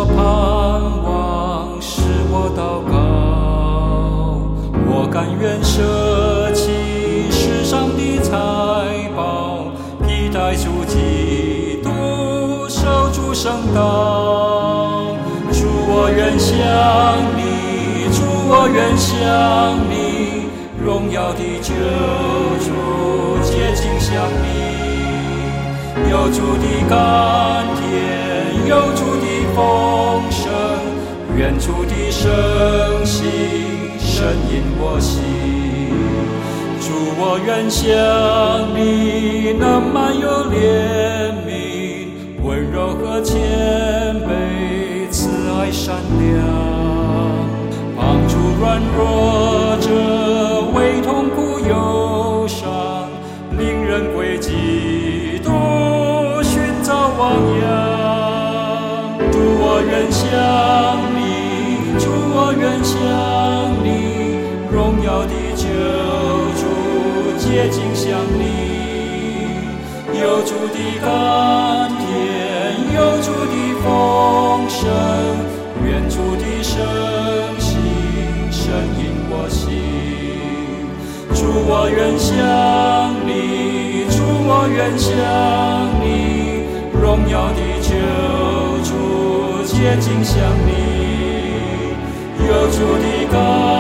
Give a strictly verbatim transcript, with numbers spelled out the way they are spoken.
盼望，使我祷告。我甘愿舍弃世上的财宝，披戴主基督，守主圣道。主，我愿向你，主，我愿向你，荣耀的救主，接近向你。有主的甘甜，有主的丰盛，愿主的圣心深引我心。主，我愿向你，能满有怜悯，温柔和谦卑，慈爱善良，帮助软弱者，为痛苦忧伤，令人归基督，寻找汪洋。主，我愿向你，主，我愿向你，荣耀的救主，接近向你。有主的甘甜，有主的丰盛，愿主的圣心深引我心。主，我愿向你，主，我愿向你，荣耀的救主，接近向你。有主的甘